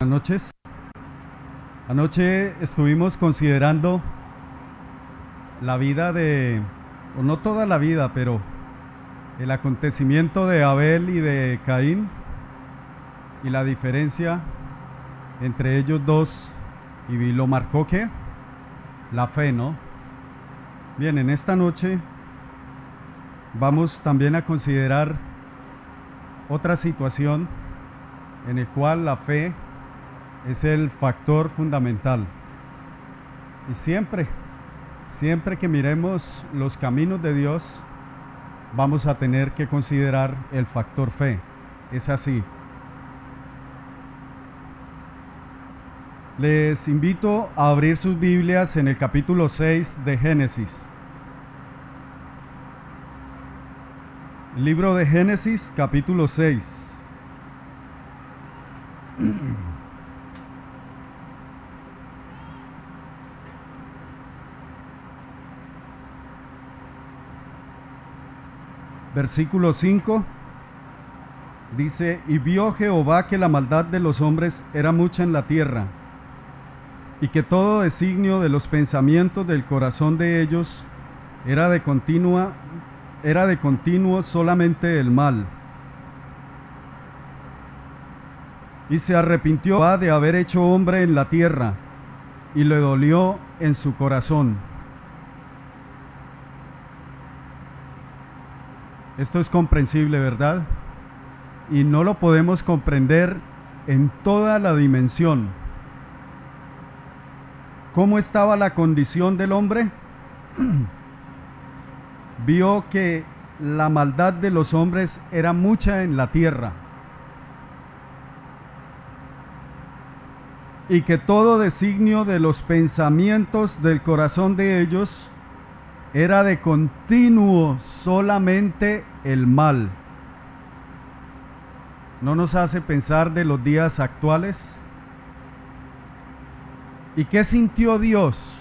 Buenas noches. Anoche estuvimos considerando la vida o no toda la vida, pero el acontecimiento de Abel y de Caín y la diferencia entre ellos dos, y lo marcó ¿qué? La fe, ¿no? Bien, en esta noche vamos también a considerar otra situación en la cual la fe es el factor fundamental. Y siempre que miremos los caminos de Dios, vamos a tener que considerar el factor fe. Es así. Les invito a abrir sus Biblias en el capítulo 6 de Génesis. El libro de Génesis, capítulo 6. Versículo 5 dice: y vio Jehová que la maldad de los hombres era mucha en la tierra, y que todo designio de los pensamientos del corazón de ellos era de continuo solamente el mal. Y se arrepintió Jehová de haber hecho hombre en la tierra, y le dolió en su corazón. Esto es comprensible, ¿verdad? Y no lo podemos comprender en toda la dimensión. ¿Cómo estaba la condición del hombre? Vio que la maldad de los hombres era mucha en la tierra, y que todo designio de los pensamientos del corazón de ellos era de continuo solamente el mal. ¿No nos hace pensar de los días actuales? ¿Y qué sintió Dios?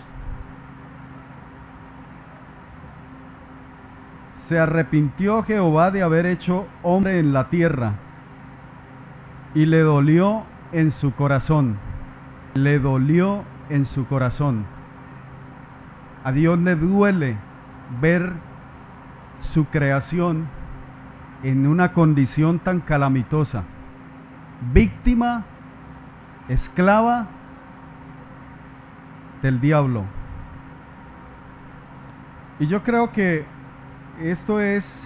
Se arrepintió Jehová de haber hecho hombre en la tierra, y le dolió en su corazón. Le dolió en su corazón. A Dios le duele ver su creación en una condición tan calamitosa, víctima, esclava del diablo. Y yo creo que esto es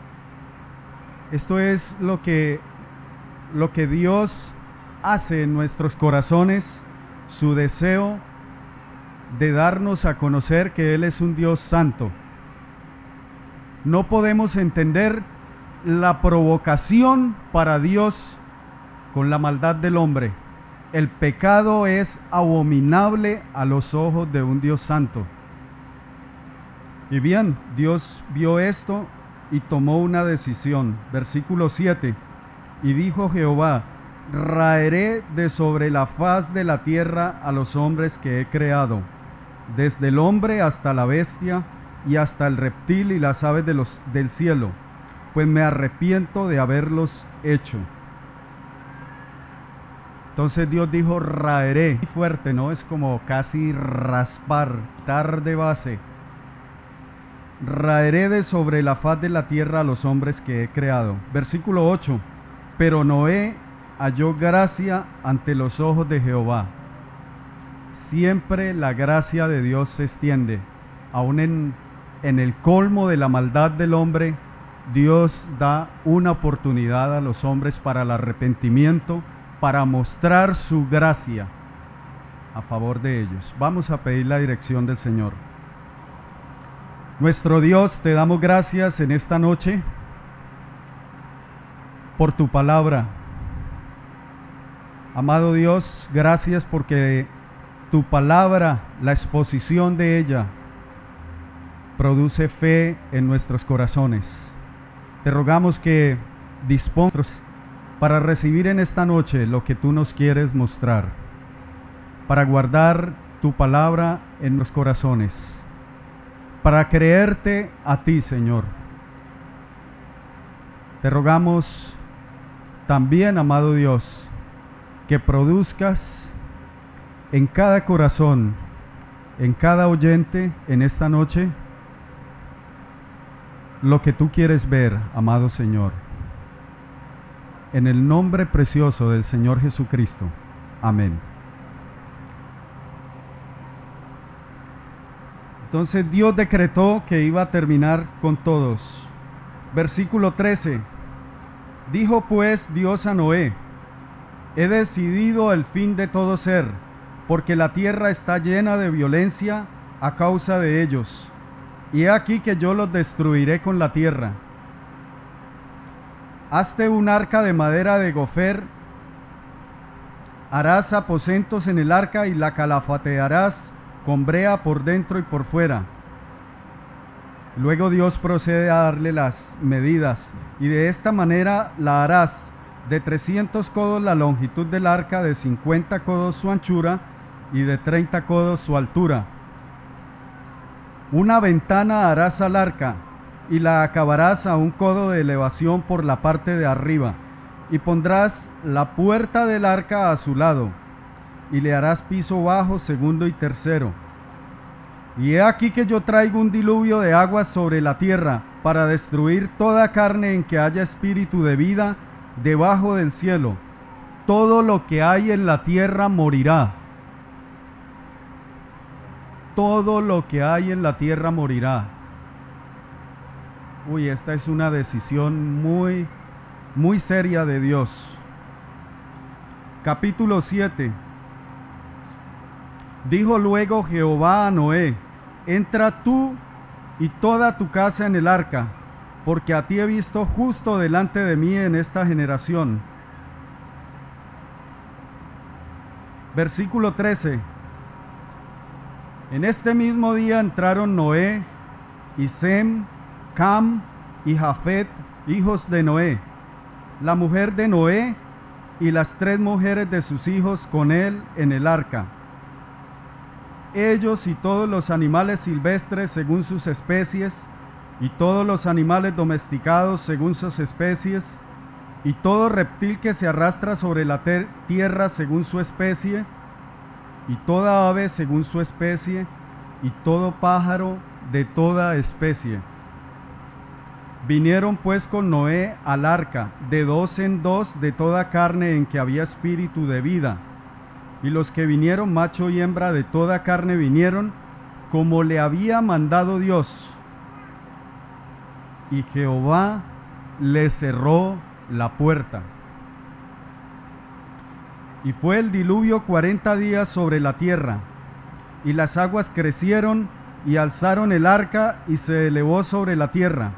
lo que Dios hace en nuestros corazones, su deseo de darnos a conocer que Él es un Dios santo. No podemos entender la provocación para Dios con la maldad del hombre. El pecado es abominable a los ojos de un Dios santo. Y bien, Dios vio esto y tomó una decisión. Versículo 7. Y dijo Jehová: raeré de sobre la faz de la tierra a los hombres que he creado, desde el hombre hasta la bestia y hasta el reptil y las aves del cielo, pues me arrepiento de haberlos hecho. Entonces Dios dijo raeré. Fuerte, ¿no? Es como casi raspar, quitar de base. Raeré de sobre la faz de la tierra a los hombres que he creado. Versículo 8. Pero Noé halló gracia ante los ojos de Jehová. Siempre la gracia de Dios se extiende. Aún en el colmo de la maldad del hombre, Dios da una oportunidad a los hombres para el arrepentimiento, para mostrar su gracia a favor de ellos. Vamos a pedir la dirección del Señor. Nuestro Dios, te damos gracias en esta noche por tu palabra. Amado Dios, gracias porque tu palabra, la exposición de ella, produce fe en nuestros corazones. Te rogamos que dispongas para recibir en esta noche lo que tú nos quieres mostrar, para guardar tu palabra en los corazones, para creerte a ti, Señor. Te rogamos también, amado Dios, que produzcas en cada corazón, en cada oyente en esta noche, lo que tú quieres ver, amado Señor. En el nombre precioso del Señor Jesucristo. Amén. Entonces Dios decretó que iba a terminar con todos. Versículo 13. Dijo pues Dios a Noé: he decidido el fin de todo ser, porque la tierra está llena de violencia a causa de ellos. Y he aquí que yo los destruiré con la tierra. Hazte un arca de madera de gofer, harás aposentos en el arca y la calafatearás con brea por dentro y por fuera. Luego Dios procede a darle las medidas, y de esta manera la harás: de 300 codos la longitud del arca, de 50 codos su anchura y de 30 codos su altura. Una ventana harás al arca, y la acabarás a 1 codo de elevación por la parte de arriba, y pondrás la puerta del arca a su lado, y le harás piso bajo, segundo y tercero. Y he aquí que yo traigo un diluvio de aguas sobre la tierra, para destruir toda carne en que haya espíritu de vida debajo del cielo. Todo lo que hay en la tierra morirá. Todo lo que hay en la tierra morirá. Uy, esta es una decisión muy seria de Dios. Capítulo 7. Dijo luego Jehová a Noé: entra tú y toda tu casa en el arca, porque a ti he visto justo delante de mí en esta generación. Versículo 13. En este mismo día entraron Noé y Sem, Cam y Jafet, hijos de Noé, la mujer de Noé y las 3 mujeres de sus hijos con él en el arca. Ellos y todos los animales silvestres según sus especies, y todos los animales domesticados según sus especies, y todo reptil que se arrastra sobre la tierra según su especie, y toda ave según su especie, y todo pájaro de toda especie. Vinieron pues con Noé al arca, de 2 en 2 de toda carne en que había espíritu de vida. Y los que vinieron, macho y hembra de toda carne, vinieron como le había mandado Dios. Y Jehová le cerró la puerta. Y fue el diluvio 40 días sobre la tierra, y las aguas crecieron y alzaron el arca y se elevó sobre la tierra.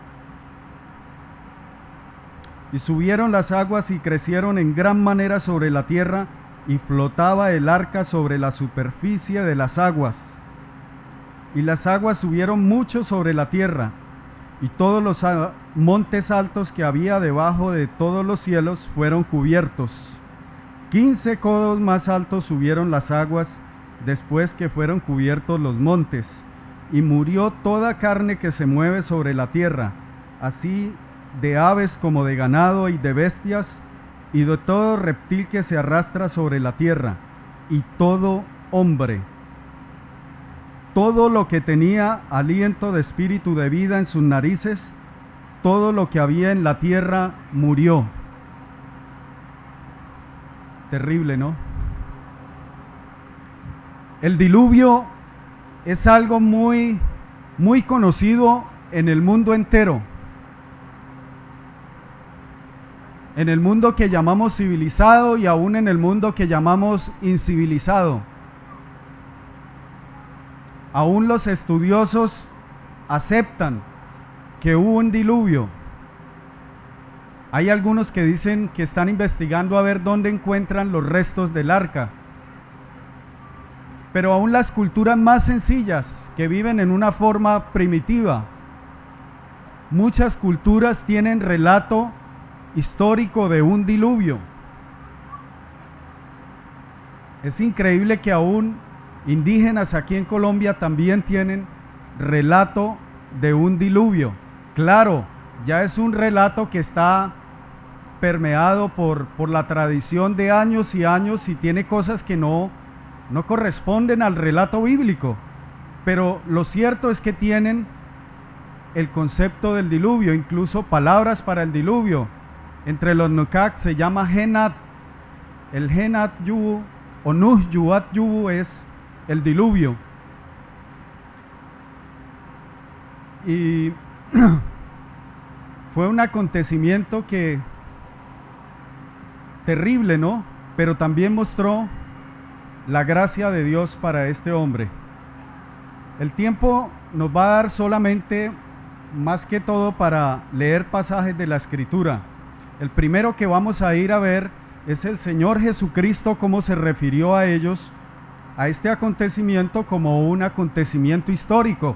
Y subieron las aguas y crecieron en gran manera sobre la tierra, y flotaba el arca sobre la superficie de las aguas. Y las aguas subieron mucho sobre la tierra, y todos los montes altos que había debajo de todos los cielos fueron cubiertos. 15 codos más altos subieron las aguas después que fueron cubiertos los montes, y murió toda carne que se mueve sobre la tierra, así de aves como de ganado y de bestias, y de todo reptil que se arrastra sobre la tierra, y todo hombre. Todo lo que tenía aliento de espíritu de vida en sus narices, todo lo que había en la tierra murió. Terrible, ¿no? El diluvio es algo muy conocido en el mundo entero. En el mundo que llamamos civilizado y aún en el mundo que llamamos incivilizado. Aún los estudiosos aceptan que hubo un diluvio. Hay algunos que dicen que están investigando a ver dónde encuentran los restos del arca. Pero aún las culturas más sencillas, que viven en una forma primitiva, muchas culturas tienen relato histórico de un diluvio. Es increíble que aún indígenas aquí en Colombia también tienen relato de un diluvio. Claro, ya es un relato que está permeado por la tradición de años y años y tiene cosas que no corresponden al relato bíblico. Pero lo cierto es que tienen el concepto del diluvio, incluso palabras para el diluvio. Entre los Nukak se llama Genat. El Genat Yubu o Nuh Yuat Yubu es el diluvio. Y fue un acontecimiento que terrible, ¿no? Pero también mostró la gracia de Dios para este hombre. El tiempo nos va a dar solamente, más que todo, para leer pasajes de la Escritura. El primero que vamos a ir a ver es el Señor Jesucristo, cómo se refirió a ellos, a este acontecimiento como un acontecimiento histórico.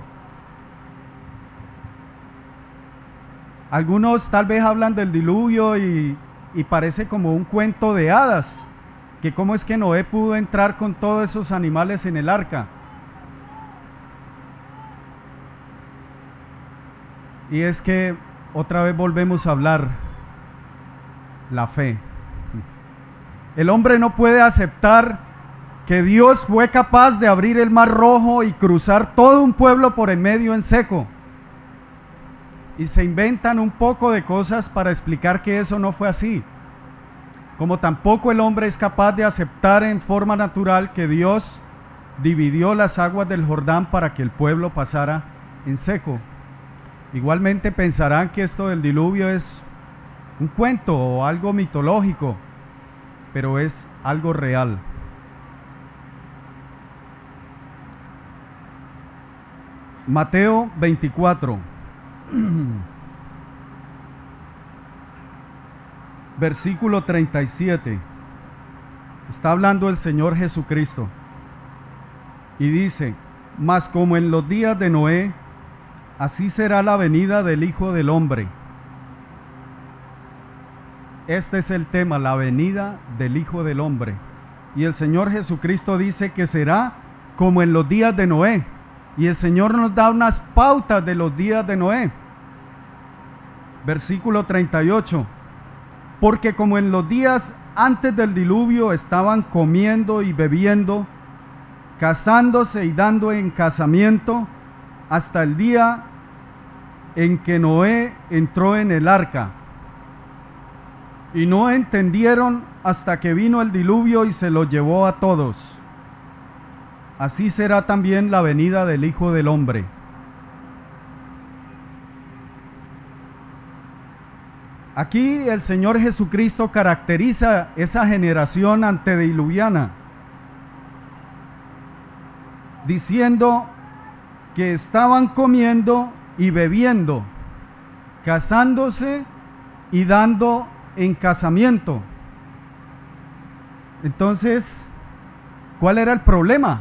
Algunos tal vez hablan del diluvio y parece como un cuento de hadas, que cómo es que Noé pudo entrar con todos esos animales en el arca. Y es que otra vez volvemos a hablar la fe. El hombre no puede aceptar que Dios fue capaz de abrir el Mar Rojo y cruzar todo un pueblo por en medio en seco. Y se inventan un poco de cosas para explicar que eso no fue así. Como tampoco el hombre es capaz de aceptar en forma natural que Dios dividió las aguas del Jordán para que el pueblo pasara en seco. Igualmente pensarán que esto del diluvio es un cuento o algo mitológico, pero es algo real. Mateo 24. Versículo 37. Está hablando el Señor Jesucristo y dice: mas como en los días de Noé, así será la venida del Hijo del Hombre. Este es el tema, la venida del Hijo del Hombre. Y el Señor Jesucristo dice que será como en los días de Noé. Y el Señor nos da unas pautas de los días de Noé. Versículo 38. Porque como en los días antes del diluvio estaban comiendo y bebiendo, casándose y dando en casamiento, hasta el día en que Noé entró en el arca. Y no entendieron hasta que vino el diluvio y se lo llevó a todos. Así será también la venida del Hijo del Hombre. Aquí el Señor Jesucristo caracteriza esa generación antediluviana, diciendo que estaban comiendo y bebiendo, casándose y dando en casamiento. Entonces, ¿cuál era el problema?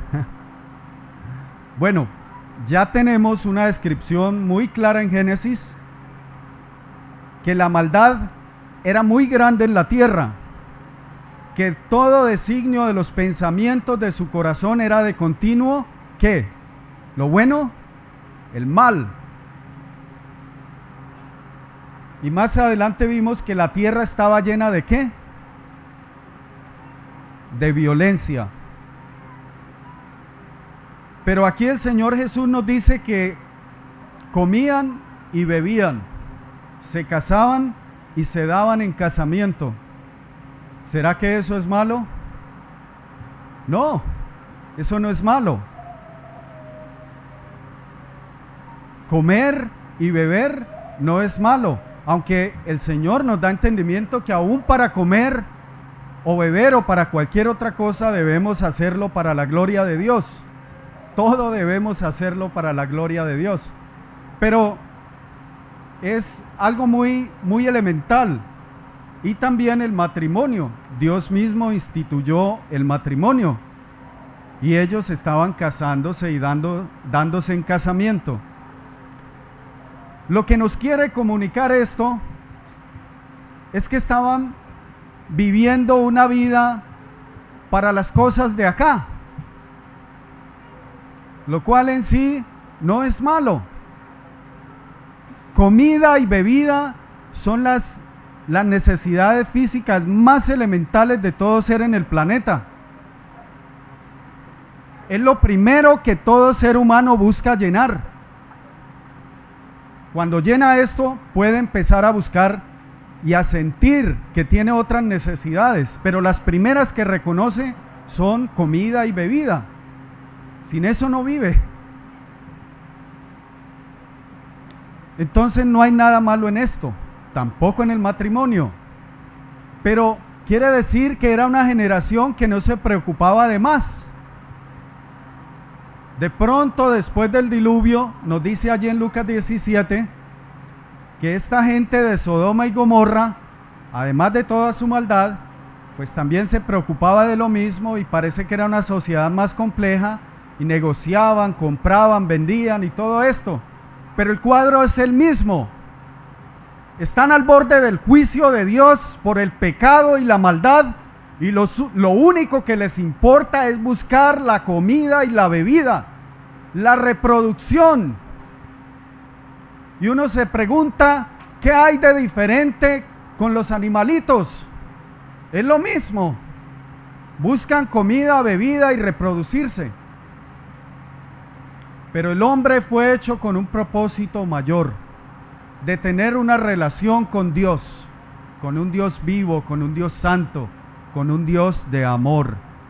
Bueno, ya tenemos una descripción muy clara en Génesis, que la maldad era muy grande en la tierra, que todo designio de los pensamientos de su corazón era de continuo, ¿qué? Lo bueno, el mal. Y más adelante vimos que la tierra estaba llena de ¿qué? De violencia. Pero aquí el Señor Jesús nos dice que comían y bebían, se casaban y se daban en casamiento. ¿Será que eso es malo? No, eso no es malo. Comer y beber no es malo, aunque el Señor nos da entendimiento que aún para comer o beber o para cualquier otra cosa debemos hacerlo para la gloria de Dios. Todo debemos hacerlo para la gloria de Dios. Pero es algo muy elemental. Y también el matrimonio. Dios mismo instituyó el matrimonio. Y ellos estaban casándose y dándose en casamiento. Lo que nos quiere comunicar esto es que estaban viviendo una vida para las cosas de acá, lo cual en sí no es malo. Comida y bebida son las las necesidades físicas más elementales de todo ser en el planeta. Es lo primero que todo ser humano busca llenar. Cuando llena esto, puede empezar a buscar y a sentir que tiene otras necesidades, pero las primeras que reconoce son comida y bebida. Sin eso no vive. Entonces no hay nada malo en esto, tampoco en el matrimonio. Pero quiere decir que era una generación que no se preocupaba de más. De pronto, después del diluvio, nos dice allí en Lucas 17, que esta gente de Sodoma y Gomorra, además de toda su maldad, pues también se preocupaba de lo mismo, y parece que era una sociedad más compleja, y negociaban, compraban, vendían y todo esto. Pero el cuadro es el mismo. Están al borde del juicio de Dios por el pecado y la maldad, y lo único que les importa es buscar la comida y la bebida, la reproducción. Y uno se pregunta, ¿qué hay de diferente con los animalitos? Es lo mismo. Buscan comida, bebida y reproducirse. Pero el hombre fue hecho con un propósito mayor, de tener una relación con Dios, con un Dios vivo, con un Dios santo, con un Dios de amor.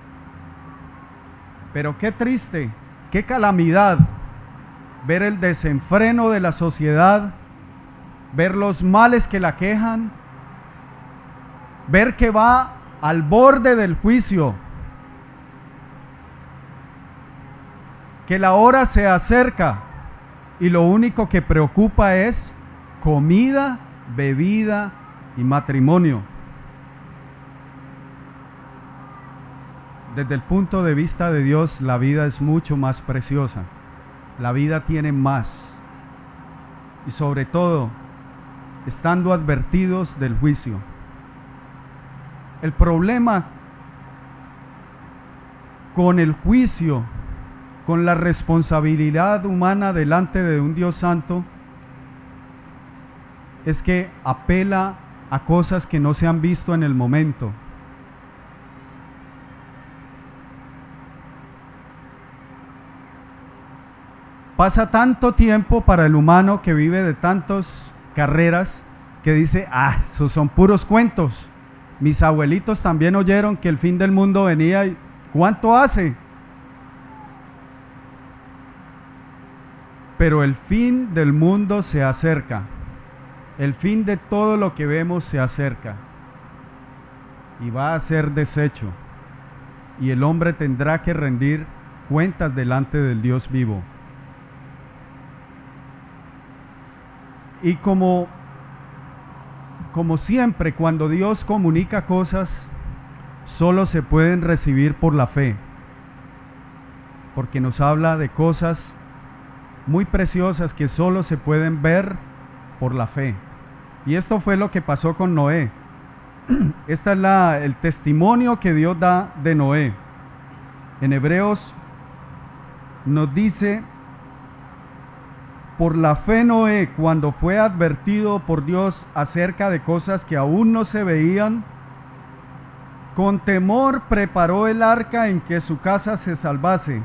Pero qué triste, qué calamidad ver el desenfreno de la sociedad, ver los males que la quejan, ver que va al borde del juicio, que la hora se acerca y lo único que preocupa es comida, bebida y matrimonio. Desde el punto de vista de Dios, la vida es mucho más preciosa. La vida tiene más. Y sobre todo, estando advertidos del juicio. El problema con el juicio, con la responsabilidad humana delante de un Dios santo, es que apela a cosas que no se han visto en el momento. Pasa tanto tiempo para el humano que vive de tantas carreras que dice, esos son puros cuentos. Mis abuelitos también oyeron que el fin del mundo venía. ¿Y cuánto hace? Pero el fin del mundo se acerca. El fin de todo lo que vemos se acerca. Y va a ser deshecho. Y el hombre tendrá que rendir cuentas delante del Dios vivo. Y como siempre, cuando Dios comunica cosas, solo se pueden recibir por la fe, porque nos habla de cosas muy preciosas que solo se pueden ver por la fe. Y esto fue lo que pasó con Noé. Este es el testimonio que Dios da de Noé. En Hebreos nos dice: por la fe Noé, cuando fue advertido por Dios acerca de cosas que aún no se veían, con temor preparó el arca en que su casa se salvase,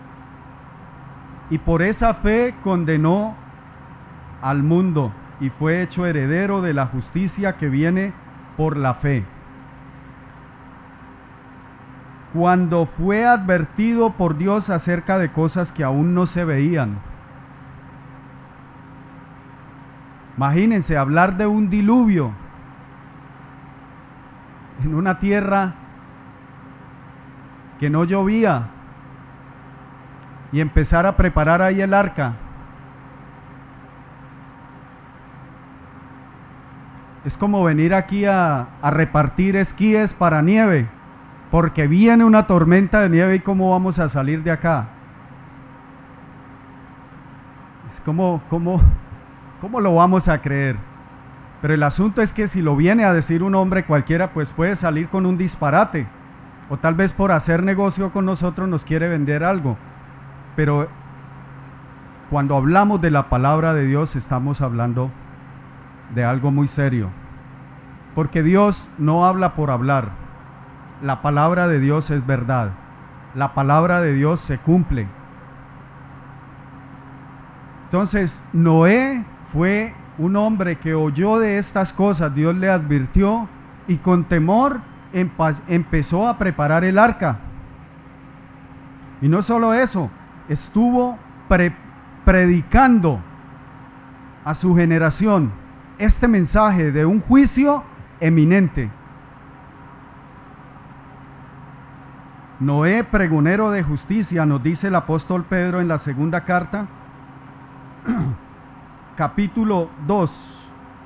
y por esa fe condenó al mundo y fue hecho heredero de la justicia que viene por la fe. Cuando fue advertido por Dios acerca de cosas que aún no se veían. Imagínense hablar de un diluvio en una tierra que no llovía y empezar a preparar ahí el arca. Es como venir aquí a repartir esquíes para nieve, porque viene una tormenta de nieve y cómo vamos a salir de acá. Es como ¿cómo lo vamos a creer? Pero el asunto es que si lo viene a decir un hombre cualquiera, pues puede salir con un disparate, o tal vez por hacer negocio con nosotros nos quiere vender algo. Pero cuando hablamos de la palabra de Dios, estamos hablando de algo muy serio. porque Dios no habla por hablar. La palabra de Dios es verdad. La palabra de Dios se cumple. Entonces, Noé fue un hombre que oyó de estas cosas, Dios le advirtió y con temor empezó a preparar el arca. Y no solo eso, estuvo predicando a su generación este mensaje de un juicio eminente. Noé, pregonero de justicia, nos dice el apóstol Pedro en la segunda carta, capítulo 2.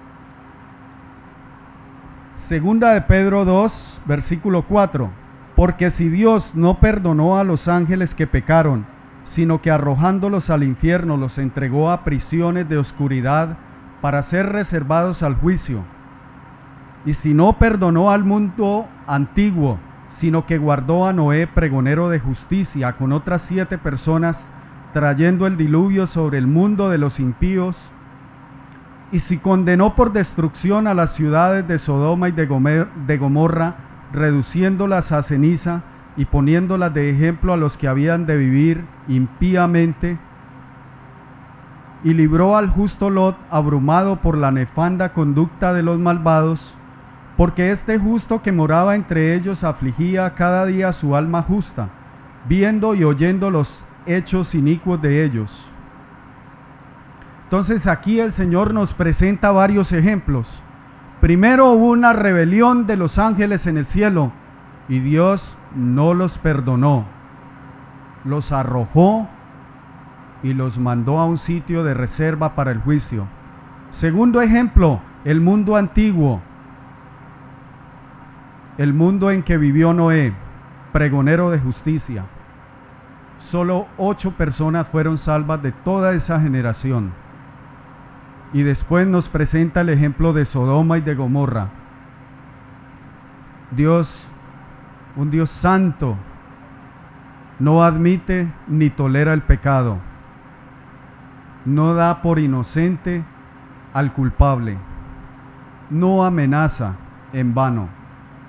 Segunda de Pedro 2, versículo 4. Porque si Dios no perdonó a los ángeles que pecaron, sino que arrojándolos al infierno los entregó a prisiones de oscuridad para ser reservados al juicio. Y si no perdonó al mundo antiguo, sino que guardó a Noé, pregonero de justicia, con otras 7 personas, trayendo el diluvio sobre el mundo de los impíos, y si condenó por destrucción a las ciudades de Sodoma y de Gomorra, reduciéndolas a ceniza y poniéndolas de ejemplo a los que habían de vivir impíamente, y libró al justo Lot, abrumado por la nefanda conducta de los malvados, porque este justo que moraba entre ellos afligía cada día su alma justa, viendo y oyendo los hechos inicuos de ellos. Entonces aquí el Señor nos presenta varios ejemplos. Primero hubo una rebelión de los ángeles en el cielo y Dios no los perdonó, los arrojó y los mandó a un sitio de reserva para el juicio. Segundo ejemplo, el mundo antiguo, el mundo en que vivió Noé, pregonero de justicia. Solo 8 personas fueron salvas de toda esa generación. Y después nos presenta el ejemplo de Sodoma y de Gomorra. Dios, un Dios santo, no admite ni tolera el pecado. No da por inocente al culpable. No amenaza en vano.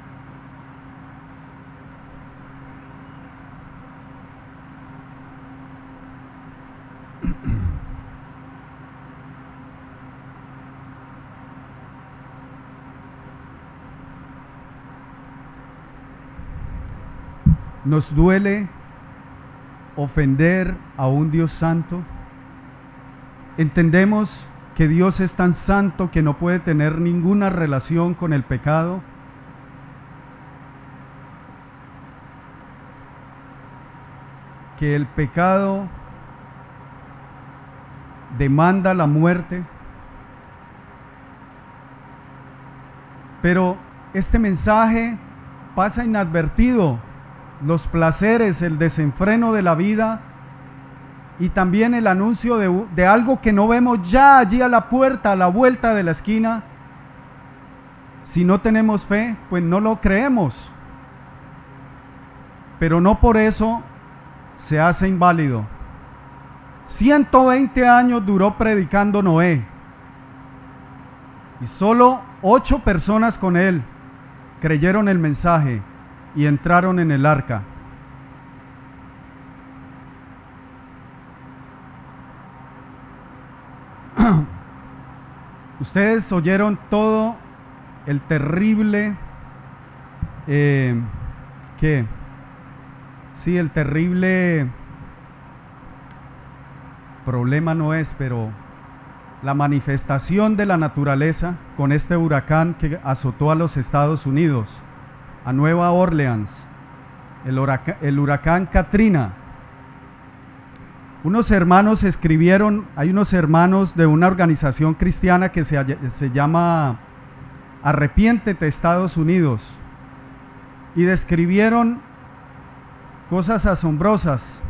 Nos duele ofender a un Dios santo. Entendemos que Dios es tan santo que no puede tener ninguna relación con el pecado. Que el pecado demanda la muerte. Pero este mensaje pasa inadvertido. Los placeres, el desenfreno de la vida y también el anuncio de algo que no vemos ya allí a la puerta, a la vuelta de la esquina. Si no tenemos fe, pues no lo creemos. Pero no por eso se hace inválido. 120 años duró predicando Noé y solo 8 personas con él creyeron el mensaje y entraron en el arca. Ustedes oyeron todo el terrible, el terrible problema no es, pero la manifestación de la naturaleza con este huracán que azotó a los Estados Unidos, a Nueva Orleans, el huracán Katrina. Unos hermanos escribieron, hay unos hermanos de una organización cristiana que se llama Arrepiéntete Estados Unidos, y describieron cosas asombrosas.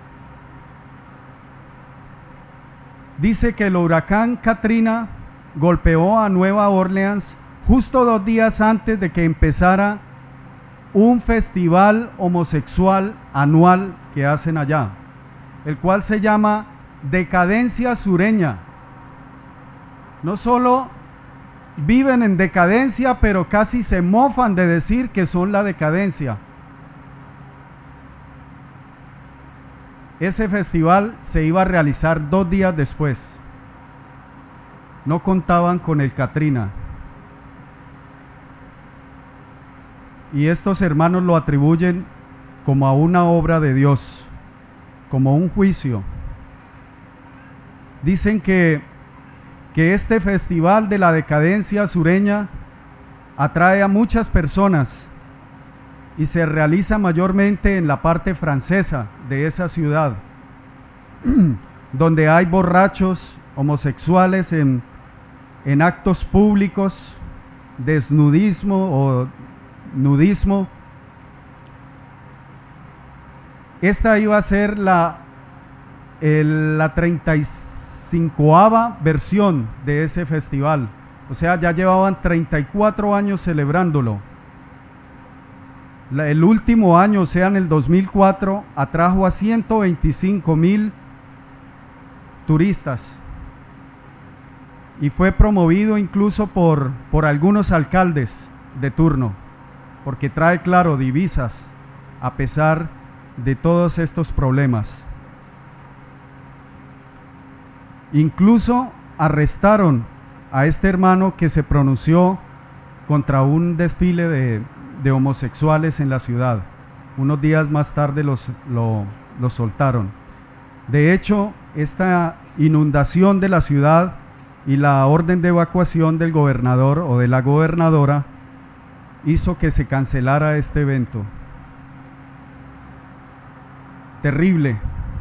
Dice que el huracán Katrina golpeó a Nueva Orleans justo 2 días antes de que empezara un festival homosexual anual que hacen allá, el cual se llama Decadencia Sureña. No solo viven en decadencia, pero casi se mofan de decir que son la decadencia. Ese festival se iba a realizar 2 días después. No contaban con el Katrina. Y estos hermanos lo atribuyen como a una obra de Dios, como un juicio. Dicen que este festival de la decadencia sureña atrae a muchas personas y se realiza mayormente en la parte francesa de esa ciudad, donde hay borrachos, homosexuales en actos públicos, desnudismo o nudismo. Esta iba a ser la 35ª versión de ese festival, o sea, ya llevaban 34 años celebrándolo. El último año, o sea, en el 2004, atrajo a 125,000 turistas y fue promovido incluso por algunos alcaldes de turno, porque trae, claro, divisas a pesar de todos estos problemas. Incluso arrestaron a este hermano que se pronunció contra un desfile de homosexuales en la ciudad. Unos días más tarde lo soltaron. De hecho, esta inundación de la ciudad y la orden de evacuación del gobernador o de la gobernadora hizo que se cancelara este evento. Terrible.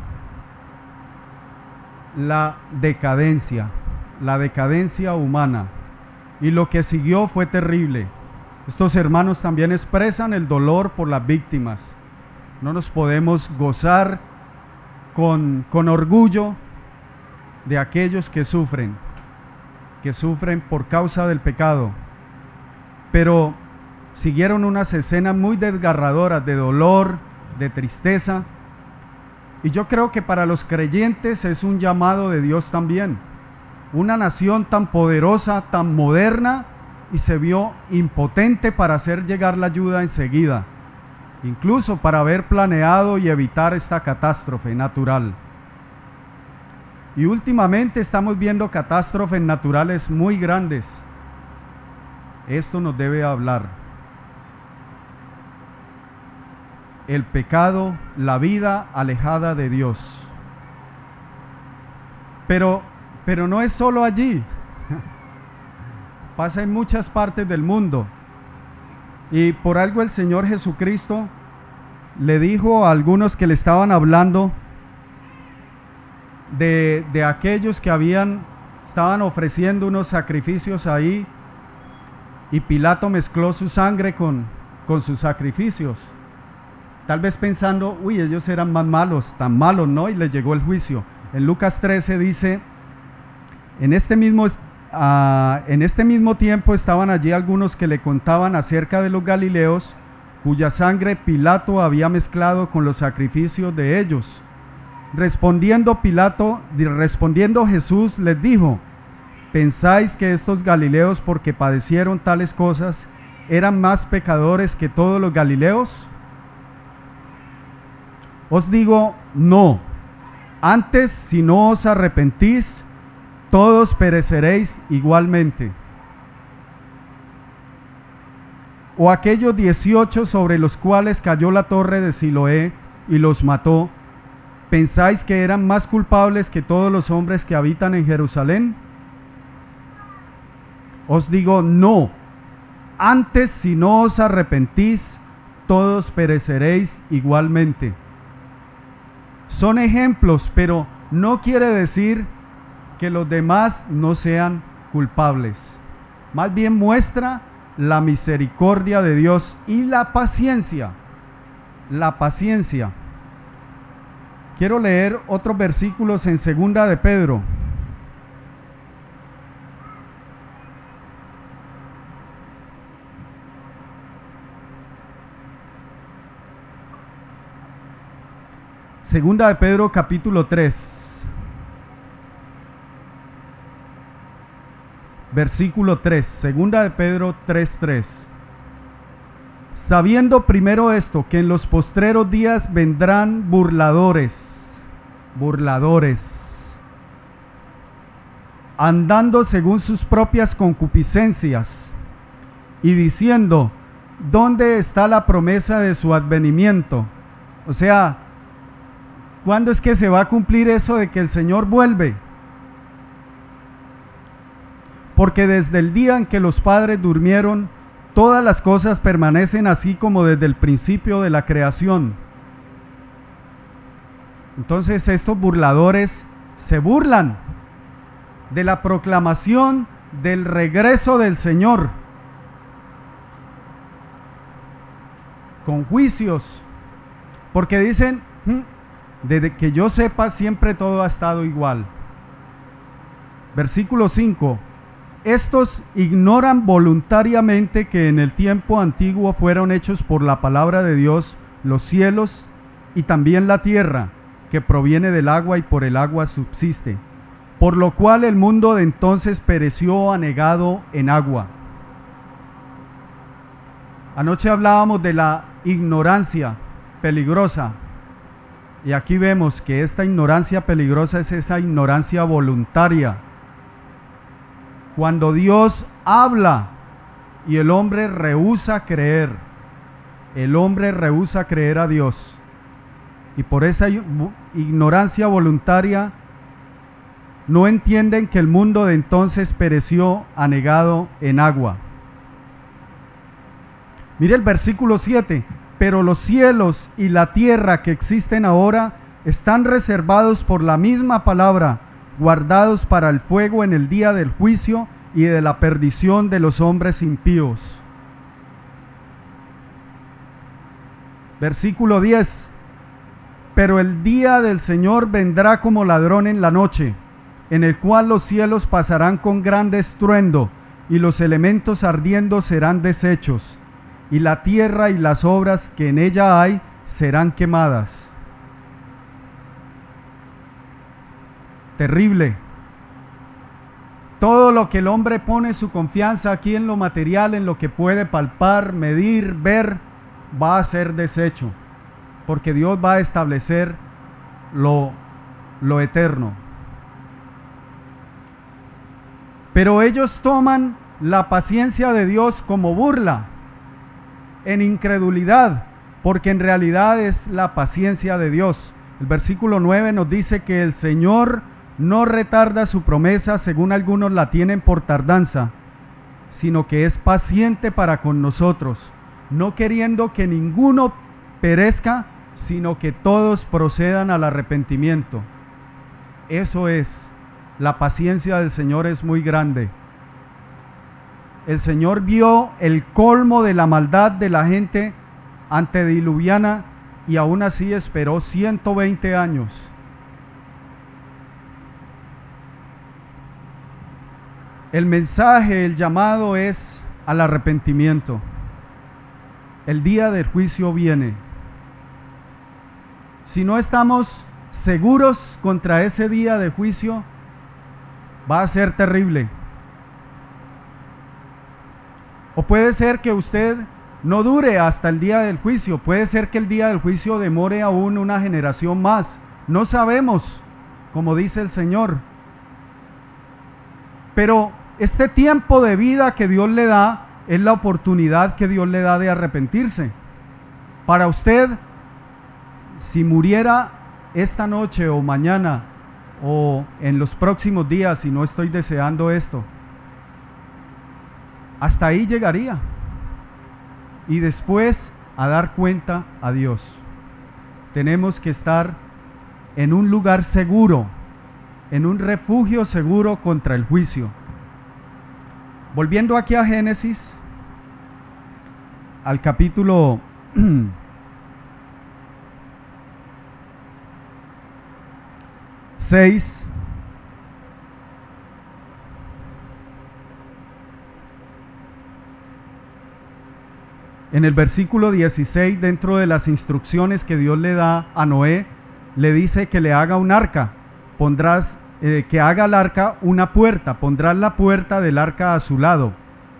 La decadencia humana, y lo que siguió fue terrible. Estos hermanos también expresan el dolor por las víctimas. No nos podemos gozar con orgullo de aquellos que sufren por causa del pecado, pero siguieron unas escenas muy desgarradoras de dolor, de tristeza. Y yo creo que para los creyentes es un llamado de Dios también. Una nación tan poderosa, tan moderna, y se vio impotente para hacer llegar la ayuda enseguida, incluso para haber planeado y evitar esta catástrofe natural. Y últimamente estamos viendo catástrofes naturales muy grandes. Esto nos debe hablar. El pecado, la vida alejada de Dios. Pero no es solo allí. Pasa en muchas partes del mundo. Y por algo el Señor Jesucristo le dijo a algunos que le estaban hablando de aquellos que estaban ofreciendo unos sacrificios ahí, y Pilato mezcló su sangre con sus sacrificios. Tal vez pensando, ellos eran más malos, tan malos, ¿no? Y les llegó el juicio. En Lucas 13 dice, en este mismo tiempo estaban allí algunos que le contaban acerca de los galileos, cuya sangre Pilato había mezclado con los sacrificios de ellos. Respondiendo Jesús les dijo, ¿pensáis que estos galileos, porque padecieron tales cosas, eran más pecadores que todos los galileos? Os digo, no. Antes, si no os arrepentís, todos pereceréis igualmente. O aquellos 18 sobre los cuales cayó la torre de Siloé y los mató, ¿pensáis que eran más culpables que todos los hombres que habitan en Jerusalén? Os digo, no. Antes, si no os arrepentís, todos pereceréis igualmente. Son ejemplos, pero no quiere decir que los demás no sean culpables. Más bien muestra la misericordia de Dios y la paciencia. La paciencia. Quiero leer otros versículos en 2 de Pedro. Segunda de Pedro capítulo 3, versículo 3, segunda de Pedro 3:3. Sabiendo primero esto, que en los postreros días vendrán burladores, andando según sus propias concupiscencias, y diciendo, ¿dónde está la promesa de su advenimiento? O sea, ¿cuándo es que se va a cumplir eso de que el Señor vuelve? Porque desde el día en que los padres durmieron, todas las cosas permanecen así como desde el principio de la creación. Entonces estos burladores se burlan de la proclamación del regreso del Señor, con juicios, porque dicen, desde que yo sepa siempre todo ha estado igual. Versículo 5. Estos ignoran voluntariamente que en el tiempo antiguo fueron hechos por la palabra de Dios los cielos y también la tierra, que proviene del agua y por el agua subsiste, por lo cual el mundo de entonces pereció anegado en agua. Anoche hablábamos de la ignorancia peligrosa, y aquí vemos que esta ignorancia peligrosa es esa ignorancia voluntaria. Cuando Dios habla y el hombre rehúsa creer, a Dios, y por esa ignorancia voluntaria no entienden que el mundo de entonces pereció anegado en agua. Mire el versículo 7, pero los cielos y la tierra que existen ahora están reservados por la misma palabra, guardados para el fuego en el día del juicio y de la perdición de los hombres impíos. Versículo 10, pero el día del Señor vendrá como ladrón en la noche, en el cual los cielos pasarán con gran estruendo, y los elementos ardiendo serán deshechos, y la tierra y las obras que en ella hay serán quemadas. Terrible. Todo lo que el hombre pone su confianza aquí en lo material, en lo que puede palpar, medir, ver, va a ser deshecho, porque Dios va a establecer lo eterno. Pero ellos toman la paciencia de Dios como burla, en incredulidad, porque en realidad es la paciencia de Dios. El versículo 9 nos dice que el Señor no retarda su promesa, según algunos la tienen por tardanza, sino que es paciente para con nosotros, no queriendo que ninguno perezca, sino que todos procedan al arrepentimiento. Eso es, la paciencia del Señor es muy grande. El Señor vio el colmo de la maldad de la gente antediluviana y aún así esperó 120 años. El mensaje, el llamado es al arrepentimiento. El día del juicio viene. Si no estamos seguros contra ese día de juicio, va a ser terrible. O puede ser que usted no dure hasta el día del juicio. Puede ser que el día del juicio demore aún una generación más. No sabemos, como dice el Señor. Pero este tiempo de vida que Dios le da es la oportunidad que Dios le da de arrepentirse. Para usted, si muriera esta noche o mañana o en los próximos días, y no estoy deseando esto, hasta ahí llegaría. Y después a dar cuenta a Dios. Tenemos que estar en un lugar seguro, en un refugio seguro contra el juicio. Volviendo aquí a Génesis, al capítulo 6, en el versículo 16, dentro de las instrucciones que Dios le da a Noé, le dice que le haga un arca. Pondrás que haga al arca una puerta. Pondrás la puerta del arca a su lado.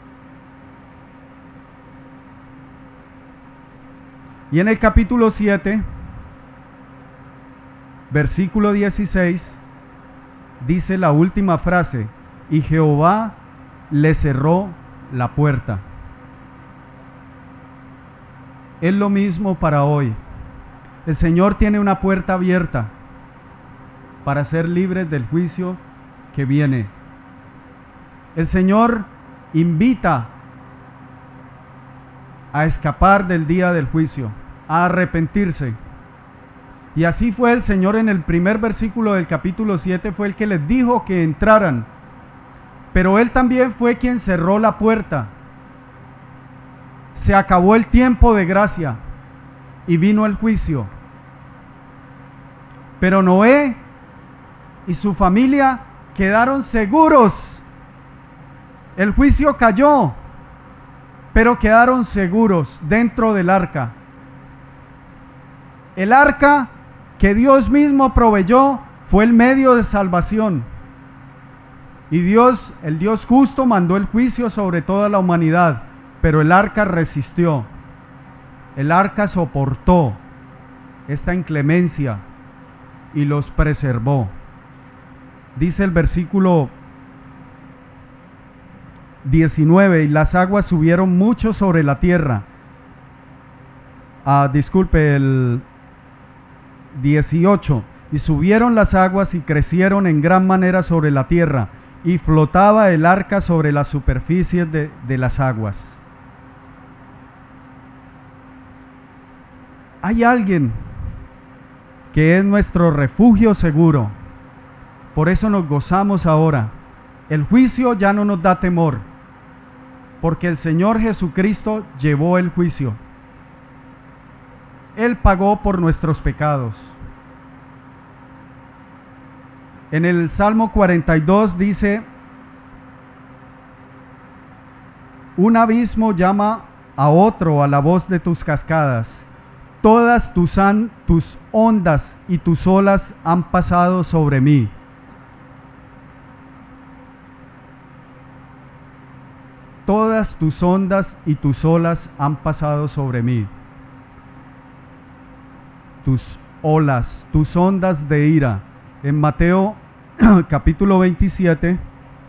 Y en el capítulo 7, versículo 16, dice la última frase: y Jehová le cerró la puerta. Es lo mismo para hoy. El Señor tiene una puerta abierta para ser libres del juicio que viene. El Señor invita a escapar del día del juicio, a arrepentirse. Y así fue el Señor en el primer versículo del capítulo 7, fue el que les dijo que entraran. Pero Él también fue quien cerró la puerta. Se acabó el tiempo de gracia y vino el juicio. Pero Noé y su familia quedaron seguros. El juicio cayó, pero quedaron seguros dentro del arca. El arca que Dios mismo proveyó fue el medio de salvación. Y Dios, el Dios justo, mandó el juicio sobre toda la humanidad, pero el arca resistió. El arca soportó esta inclemencia y los preservó. Dice el versículo 19: y las aguas subieron mucho sobre la tierra. El 18: y subieron las aguas y crecieron en gran manera sobre la tierra, y flotaba el arca sobre la superficie de las aguas. Hay alguien que es nuestro refugio seguro. Por eso nos gozamos ahora. El juicio ya no nos da temor, porque el Señor Jesucristo llevó el juicio. Él pagó por nuestros pecados. En el Salmo 42 dice: un abismo llama a otro a la voz de tus cascadas. Todas tus ondas y tus olas han pasado sobre mí. Todas tus ondas y tus olas han pasado sobre mí. Tus olas, tus ondas de ira. En Mateo capítulo 27,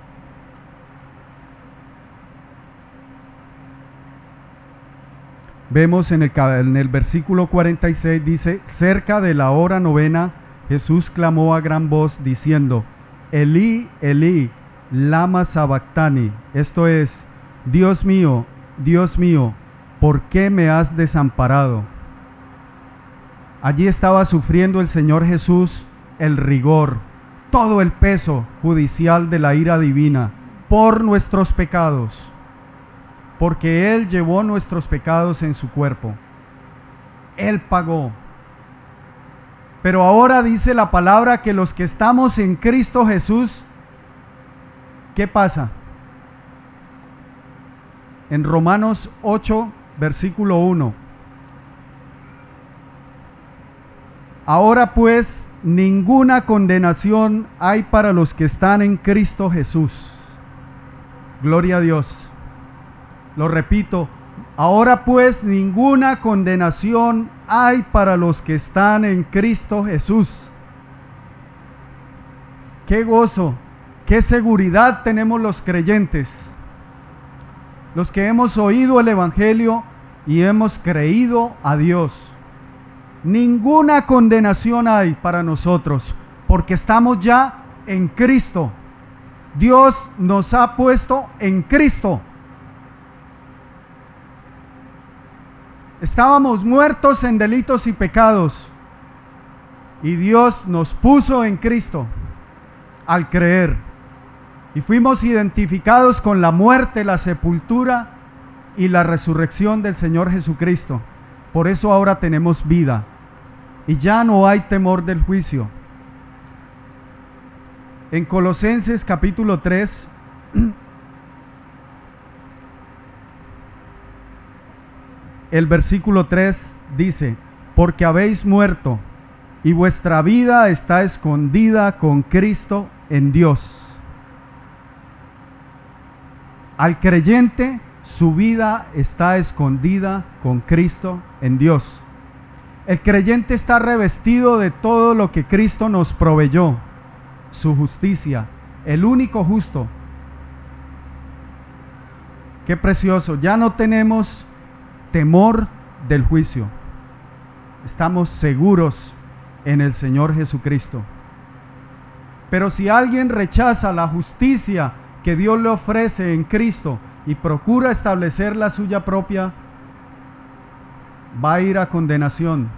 vemos en el versículo 46, dice: cerca de la hora novena, Jesús clamó a gran voz diciendo: Elí, Elí, lama sabactani. Esto es: Dios mío, ¿por qué me has desamparado? Allí estaba sufriendo el Señor Jesús el rigor, todo el peso judicial de la ira divina por nuestros pecados, porque Él llevó nuestros pecados en su cuerpo. Él pagó. Pero ahora dice la palabra que los que estamos en Cristo Jesús, ¿qué pasa? En Romanos 8, versículo 1. Ahora pues, ninguna condenación hay para los que están en Cristo Jesús. Gloria a Dios. Lo repito, ahora pues ninguna condenación hay para los que están en Cristo Jesús. Qué gozo, qué seguridad tenemos los creyentes, los que hemos oído el Evangelio y hemos creído a Dios. Ninguna condenación hay para nosotros, porque estamos ya en Cristo. Dios nos ha puesto en Cristo. Estábamos muertos en delitos y pecados, y Dios nos puso en Cristo al creer, y fuimos identificados con la muerte, la sepultura y la resurrección del Señor Jesucristo. Por eso ahora tenemos vida y ya no hay temor del juicio. En Colosenses capítulo 3, el versículo 3 dice: porque habéis muerto y vuestra vida está escondida con Cristo en Dios. Al creyente, su vida está escondida con Cristo en Dios. El creyente está revestido de todo lo que Cristo nos proveyó, su justicia, el único justo. Qué precioso, ya no tenemos temor del juicio. Estamos seguros en el Señor Jesucristo. Pero si alguien rechaza la justicia que Dios le ofrece en Cristo y procura establecer la suya propia, va a ir a condenación.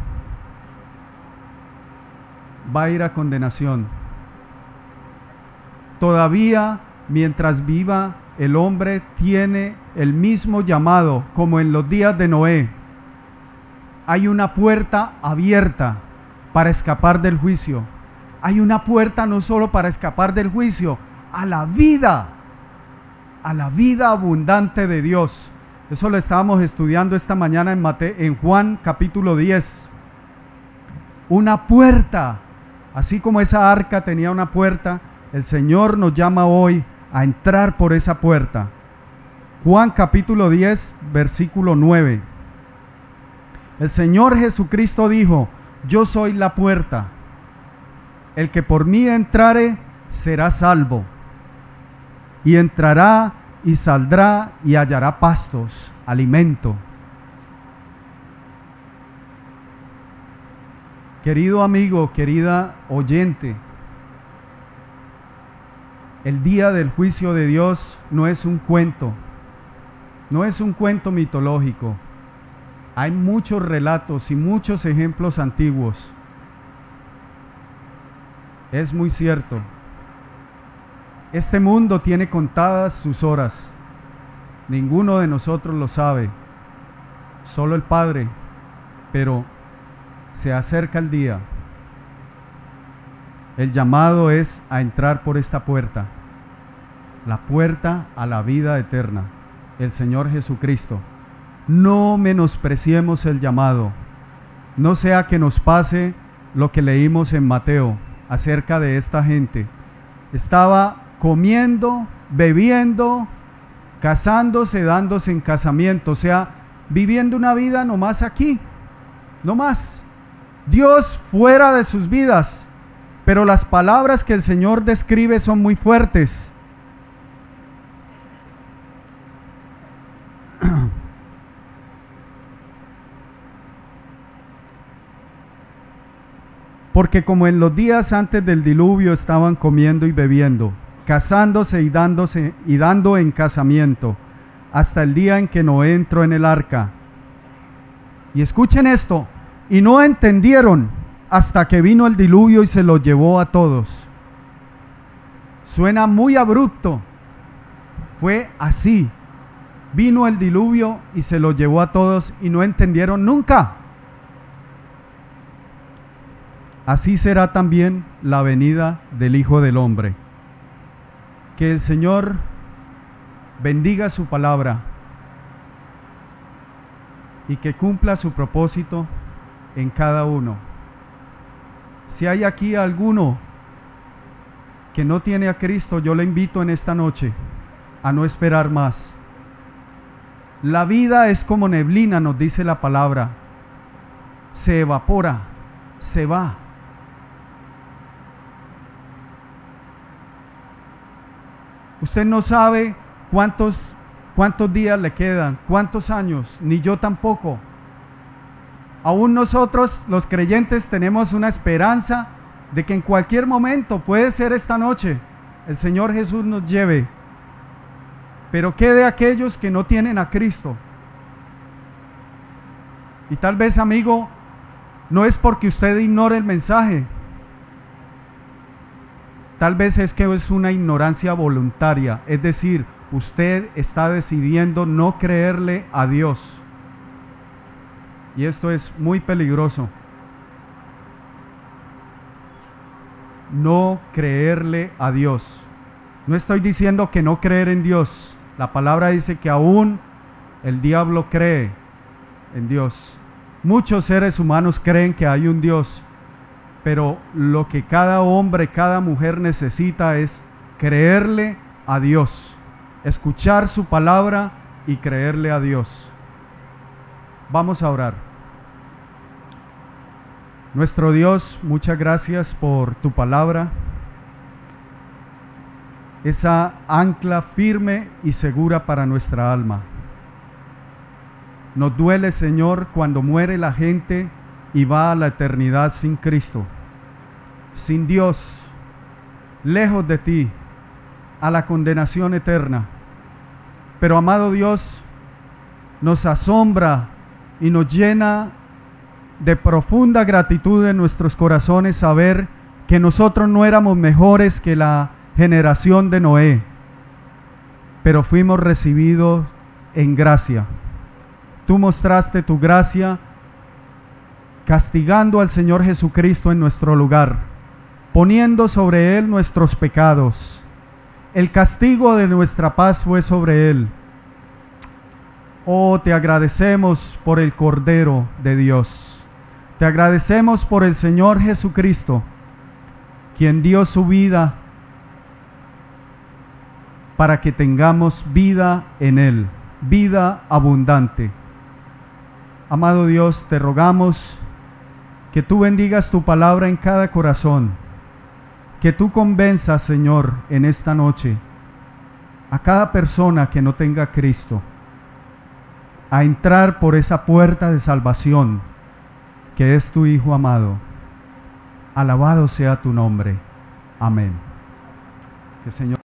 Va a ir a condenación. Todavía, mientras viva, el hombre tiene el mismo llamado como en los días de Noé. Hay una puerta abierta para escapar del juicio. Hay una puerta no solo para escapar del juicio, a la vida abundante de Dios. Eso lo estábamos estudiando esta mañana en Juan capítulo 10. Una puerta, así como esa arca tenía una puerta, el Señor nos llama hoy a entrar por esa puerta. Juan capítulo 10, versículo 9. El Señor Jesucristo dijo: yo soy la puerta. El que por mí entrare será salvo, y entrará y saldrá y hallará pastos, alimento. Querido amigo, querida oyente, el día del juicio de Dios no es un cuento, no es un cuento mitológico. Hay muchos relatos y muchos ejemplos antiguos. Es muy cierto. Este mundo tiene contadas sus horas. Ninguno de nosotros lo sabe, solo el Padre. Pero se acerca el día. El llamado es a entrar por esta puerta, la puerta a la vida eterna, el Señor Jesucristo. No menospreciemos el llamado, no sea que nos pase lo que leímos en Mateo acerca de esta gente. Estaba comiendo, bebiendo, casándose, dándose en casamiento, o sea, viviendo una vida nomás aquí, nomás. Dios fuera de sus vidas, pero las palabras que el Señor describe son muy fuertes. Porque como en los días antes del diluvio estaban comiendo y bebiendo, casándose y dando en casamiento, hasta el día en que Noé entró en el arca. Y escuchen esto, y no entendieron hasta que vino el diluvio y se los llevó a todos. Suena muy abrupto, fue así. Vino el diluvio y se los llevó a todos y no entendieron nunca. Así será también la venida del Hijo del Hombre. Que el Señor bendiga su palabra y que cumpla su propósito en cada uno. Si hay aquí alguno que no tiene a Cristo, yo le invito en esta noche a no esperar más. La vida es como neblina, nos dice la palabra. Se evapora, se va. Usted no sabe cuántos días le quedan, cuántos años, ni yo tampoco. Aún nosotros, los creyentes, tenemos una esperanza de que en cualquier momento, puede ser esta noche, el Señor Jesús nos lleve. Pero ¿qué de aquellos que no tienen a Cristo? Y tal vez, amigo, no es porque usted ignore el mensaje. Tal vez es que es una ignorancia voluntaria, es decir, usted está decidiendo no creerle a Dios. Y esto es muy peligroso. No creerle a Dios. No estoy diciendo que no creer en Dios. La palabra dice que aún el diablo cree en Dios. Muchos seres humanos creen que hay un Dios, pero lo que cada hombre, cada mujer necesita es creerle a Dios, escuchar su palabra y creerle a Dios. Vamos a orar. Nuestro Dios, muchas gracias por tu palabra, esa ancla firme y segura para nuestra alma. Nos duele, Señor, cuando muere la gente y va a la eternidad sin Cristo, sin Dios, lejos de ti, a la condenación eterna. Pero, amado Dios, nos asombra y nos llena de profunda gratitud en nuestros corazones saber que nosotros no éramos mejores que la generación de Noé, pero fuimos recibidos en gracia. Tú mostraste tu gracia castigando al Señor Jesucristo en nuestro lugar, poniendo sobre Él nuestros pecados. El castigo de nuestra paz fue sobre Él. Oh, te agradecemos por el Cordero de Dios. Te agradecemos por el Señor Jesucristo, quien dio su vida para que tengamos vida en Él, vida abundante. Amado Dios, te rogamos que tú bendigas tu palabra en cada corazón, que tú convenzas, Señor, en esta noche a cada persona que no tenga a Cristo a entrar por esa puerta de salvación que es tu Hijo amado. Alabado sea tu nombre. Amén. Que Señor